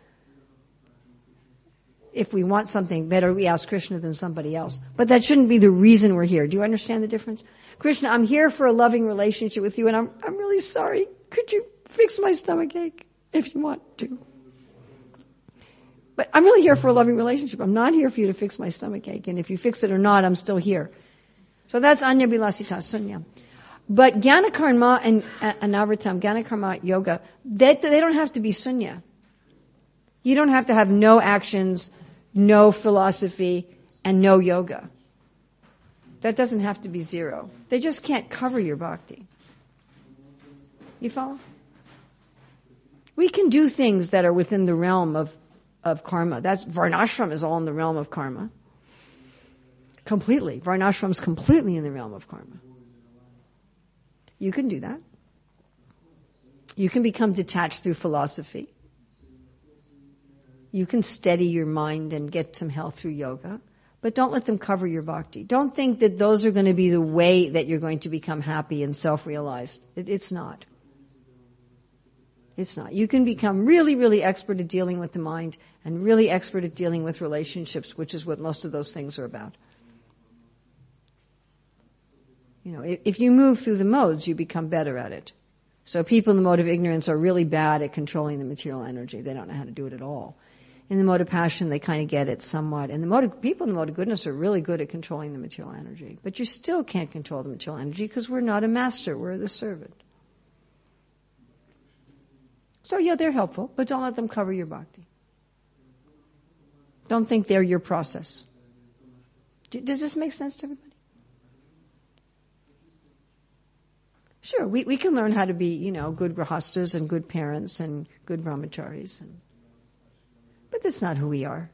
[SPEAKER 1] If we want something, better we ask Krishna than somebody else. But that shouldn't be the reason we're here. Do you understand the difference? Krishna, I'm here for a loving relationship with you, and I'm I'm really sorry. Could you fix my stomach ache if you want to? But I'm really here for a loving relationship. I'm not here for you to fix my stomach ache. And if you fix it or not, I'm still here. So that's anya bilasita sunya. But jnana karma and anavritam, jnana karma yoga, they, they don't have to be sunya. You don't have to have no actions, no philosophy, and no yoga. That doesn't have to be zero. They just can't cover your bhakti. You follow? We can do things that are within the realm of, of karma. That's varnashram is all in the realm of karma. Completely. Varnashram is completely in the realm of karma. You can do that. You can become detached through philosophy. You can steady your mind and get some health through yoga. But don't let them cover your bhakti. Don't think that those are going to be the way that you're going to become happy and self-realized. It, it's not. It's not. You can become really, really expert at dealing with the mind and really expert at dealing with relationships, which is what most of those things are about. You know, if, if you move through the modes, you become better at it. So people in the mode of ignorance are really bad at controlling the material energy. They don't know how to do it at all. In the mode of passion, they kind of get it somewhat. And the mode of, people in the mode of goodness are really good at controlling the material energy. But you still can't control the material energy because we're not a master. We're the servant. So yeah, they're helpful, but don't let them cover your bhakti. Don't think they're your process. Does this make sense to everybody? Sure, we, we can learn how to be, you know, good grahastas and good parents and good brahmacharis. And, but that's not who we are.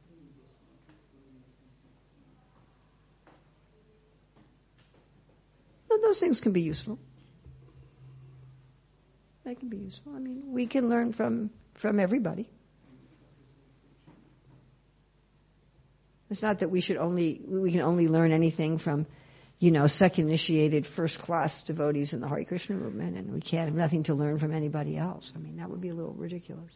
[SPEAKER 1] Well, those things can be useful. They can be useful. I mean, we can learn from, from everybody. It's not that we should only, we can only learn anything from, you know, second initiated, first class devotees in the Hare Krishna movement, and we can't have nothing to learn from anybody else. I mean, that would be a little ridiculous.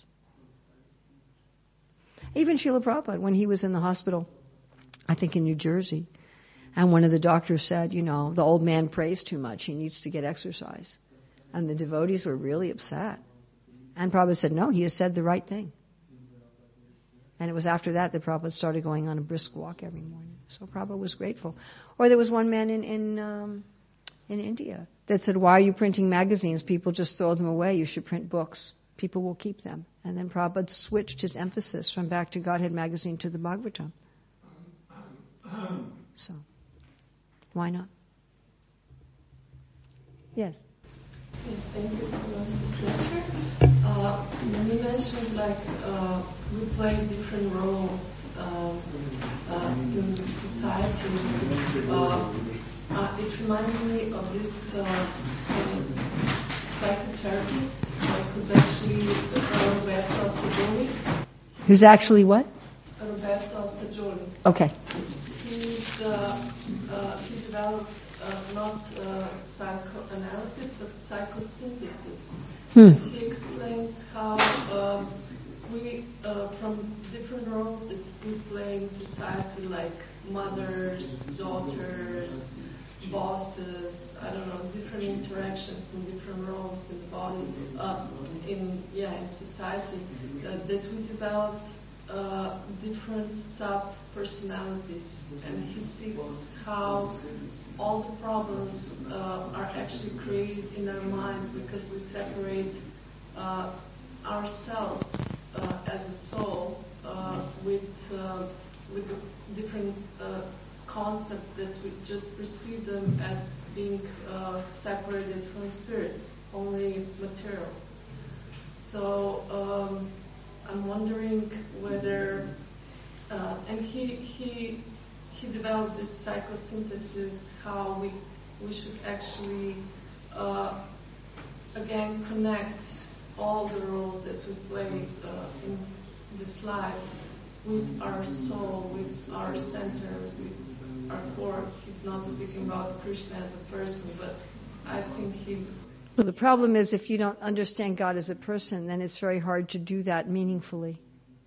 [SPEAKER 1] Even Srila Prabhupada, when he was in the hospital, I think in New Jersey, and one of the doctors said, you know, the old man prays too much, he needs to get exercise. And the devotees were really upset. And Prabhupada said, no, he has said the right thing. And it was after that that Prabhupada started going on a brisk walk every morning. So Prabhupada was grateful. Or there was one man in in, um, in India that said, why are you printing magazines? People just throw them away. You should print books. People will keep them. And then Prabhupada switched his emphasis from Back to Godhead magazine to the Bhagavatam. So, why not? Yes?
[SPEAKER 4] Yes, thank you for this lecture. Uh, you mentioned like uh, we play different roles uh, uh, in society. Uh, uh, it reminded me of this uh, uh, psychotherapist uh, who's actually Roberto Assaggioli.
[SPEAKER 1] Who's actually what?
[SPEAKER 4] Roberto Assaggioli.
[SPEAKER 1] Okay.
[SPEAKER 4] He's uh, uh, he developed uh, not uh, psychoanalysis but psychosynthesis.
[SPEAKER 1] Hmm.
[SPEAKER 4] He explains how um, we, uh, from different roles that we play in society, like mothers, daughters, bosses, I don't know, different interactions and different roles in the body, uh, in yeah, in society, uh, that we develop uh, different sub-personalities. And he speaks how all the problems uh, are actually created in our minds because we separate uh, ourselves uh, as a soul uh, with uh, with the different uh, concepts that we just perceive them as being uh, separated from spirit, only material. So um, I'm wondering whether, uh, and he he. He developed this psychosynthesis, how we we should actually, uh, again, connect all the roles that we play uh, in this life with our soul, with our center, with our core. He's not speaking about Krishna as a person, but I think he...
[SPEAKER 1] Well, the problem is if you don't understand God as a person, then it's very hard to do that meaningfully.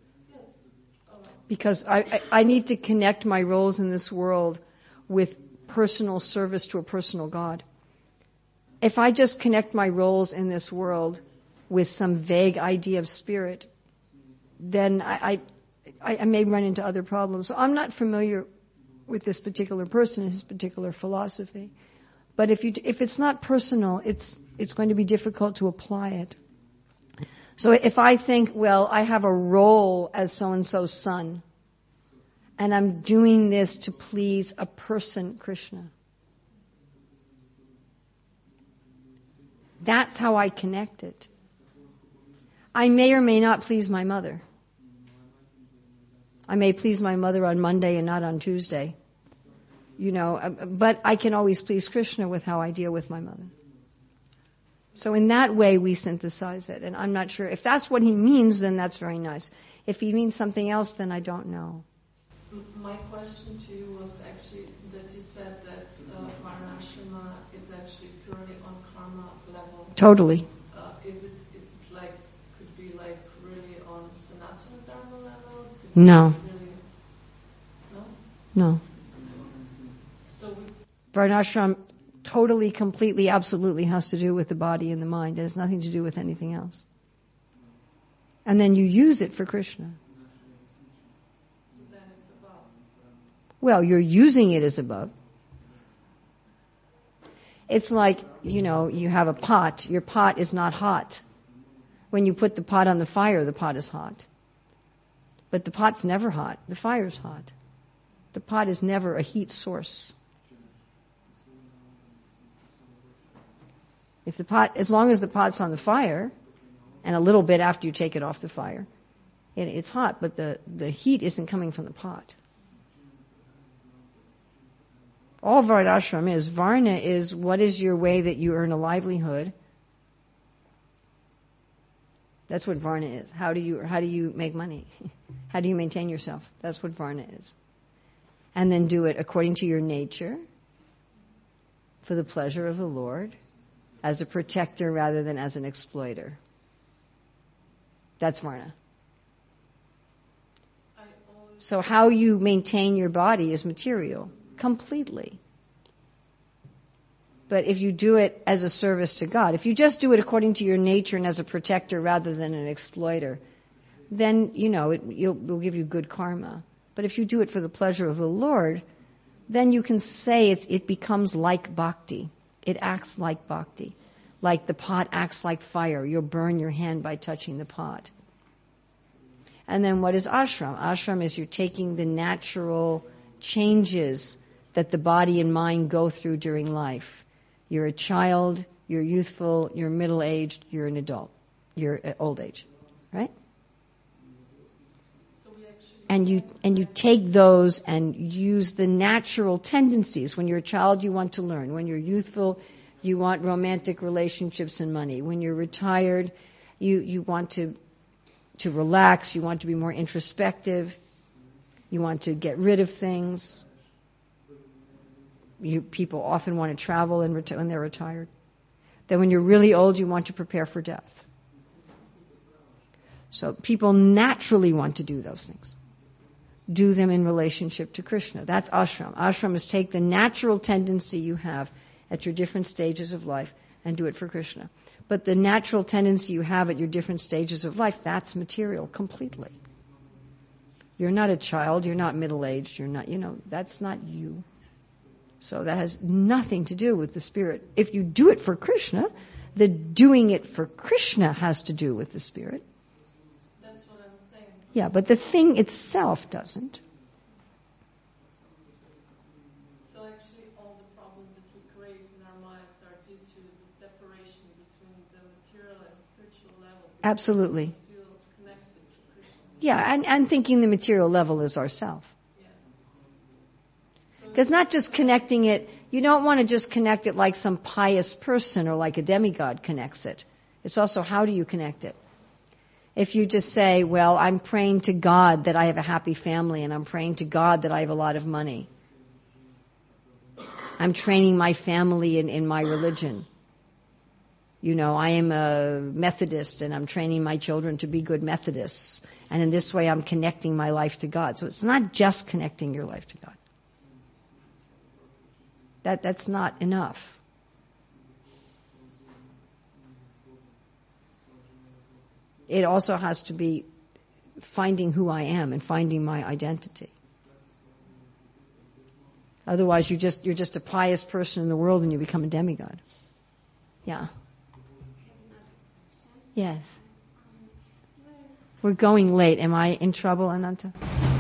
[SPEAKER 1] Because I, I, I need to connect my roles in this world with personal service to a personal God. If I just connect my roles in this world with some vague idea of spirit, then I, I, I may run into other problems. So I'm not familiar with this particular person and his particular philosophy. But if you if it's not personal, it's it's going to be difficult to apply it. So if I think, well, I have a role as so-and-so's son, and I'm doing this to please a person, Krishna, that's how I connect it. I may or may not please my mother. I may please my mother on Monday and not on Tuesday. You know, but I can always please Krishna with how I deal with my mother. So in that way, we synthesize it. And I'm not sure. If that's what he means, then that's very nice. If he means something else, then I don't know.
[SPEAKER 4] My question to you was actually that you said that uh, Varnashrama is actually purely on karma level.
[SPEAKER 1] Totally.
[SPEAKER 4] Uh, is it is it like, could be like really on Sanatana Dharma level? Could
[SPEAKER 1] no.
[SPEAKER 4] Really, no?
[SPEAKER 1] No.
[SPEAKER 4] So we...
[SPEAKER 1] Varnashram totally, completely, absolutely has to do with the body and the mind. It has nothing to do with anything else. And then you use it for Krishna.
[SPEAKER 4] So then it's above.
[SPEAKER 1] Well, you're using it as above. It's like, you know, you have a pot. Your pot is not hot. When you put the pot on the fire, the pot is hot. But the pot's never hot. The fire's hot. The pot is never a heat source. If the pot, as long as the pot's on the fire, and a little bit after you take it off the fire, it, it's hot, but the, the heat isn't coming from the pot. All Varnashram is, Varna is what is your way that you earn a livelihood. That's what Varna is. How do you, how do you make money? How do you maintain yourself? That's what Varna is. And then do it according to your nature, for the pleasure of the Lord, as a protector rather than as an exploiter. That's Varna. So how you maintain your body is material, completely. But if you do it as a service to God, if you just do it according to your nature and as a protector rather than an exploiter, then, you know, it it'll, it'll give you good karma. But if you do it for the pleasure of the Lord, then you can say it, it becomes like bhakti. It acts like bhakti. Like the pot acts like fire. You'll burn your hand by touching the pot. And then what is ashram? Ashram is you're taking the natural changes that the body and mind go through during life. You're a child, you're youthful, you're middle-aged, you're an adult. You're old age, right? And you and you take those and use the natural tendencies. When you're a child, you want to learn. When you're youthful, you want romantic relationships and money. When you're retired, you, you want to to relax. You want to be more introspective. You want to get rid of things. You, people often want to travel and reti- when they're retired. Then when you're really old, you want to prepare for death. So people naturally want to do those things. Do them in relationship to Krishna. That's ashram. Ashram is take the natural tendency you have at your different stages of life and do it for Krishna. But the natural tendency you have at your different stages of life, that's material completely. You're not a child, you're not middle-aged, you're not, you know, that's not you. So that has nothing to do with the spirit. If you do it for Krishna, the doing it for Krishna has to do with the spirit. Yeah, but the thing itself doesn't.
[SPEAKER 4] So actually all the problems that we create in our minds are due to the separation between the material and spiritual level.
[SPEAKER 1] Absolutely.
[SPEAKER 4] We feel connected to Krishna.
[SPEAKER 1] Yeah, and, and thinking the material level is ourself. Because not just connecting it, you don't want to just connect it like some pious person or like a demigod connects it. It's also how do you connect it? If you just say, well, I'm praying to God that I have a happy family and I'm praying to God that I have a lot of money. I'm training my family in, in my religion. You know, I am a Methodist and I'm training my children to be good Methodists. And in this way I'm connecting my life to God. So it's not just connecting your life to God. That that's not enough. It also has to be finding who I am and finding my identity. Otherwise, you just you're just a pious person in the world and you become a demigod. Yeah. Yes. We're going late. Am I in trouble, Ananta?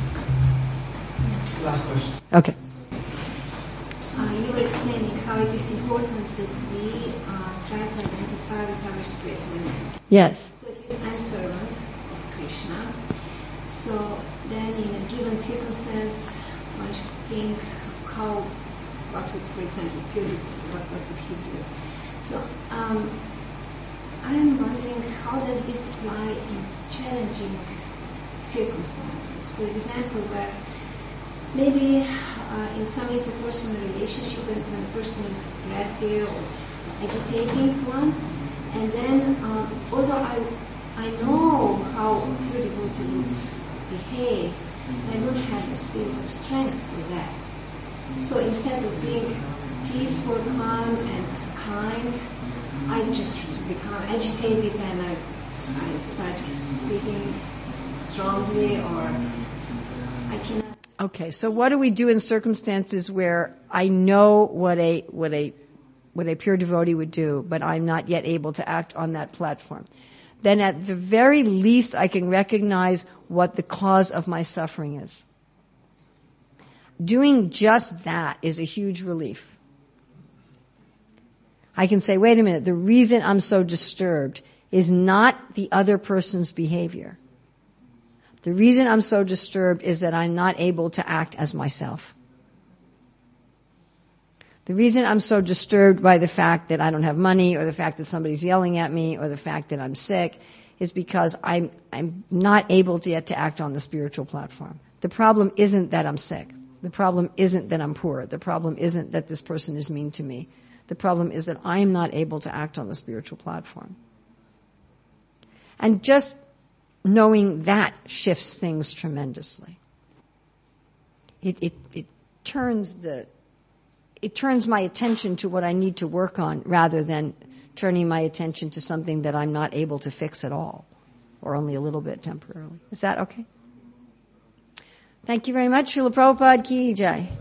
[SPEAKER 5] Last question.
[SPEAKER 1] Okay.
[SPEAKER 6] Uh, you were explaining how it is important that we uh, try to identify with our spirit element.
[SPEAKER 1] Yes.
[SPEAKER 6] So it is I'm servant of Krishna. So then in a given circumstance, one should think how, what would, for example, Philip, what, what would he do? So um, I am wondering how does this apply in challenging circumstances? For example, where maybe uh, in some interpersonal relationship when, when a person is aggressive or agitating one, and then um, although I I know how pure devotees behave, I don't have the spirit of strength for that. So instead of being peaceful, calm, and kind, I just become agitated and I, I start speaking strongly, or I cannot.
[SPEAKER 1] Okay, so what do we do in circumstances where I know what a what a what a pure devotee would do, but I'm not yet able to act on that platform? Then at the very least I can recognize what the cause of my suffering is. Doing just that is a huge relief. I can say, wait a minute, the reason I'm so disturbed is not the other person's behavior. The reason I'm so disturbed is that I'm not able to act as myself. The reason I'm so disturbed by the fact that I don't have money, or the fact that somebody's yelling at me, or the fact that I'm sick, is because I'm, I'm not able to yet to act on the spiritual platform. The problem isn't that I'm sick. The problem isn't that I'm poor. The problem isn't that this person is mean to me. The problem is that I'm not able to act on the spiritual platform. And just knowing that shifts things tremendously. It, it, it turns the, it turns my attention to what I need to work on rather than turning my attention to something that I'm not able to fix at all, or only a little bit temporarily. Is that okay? Thank you very much. Srila Prabhupada Ki Jai.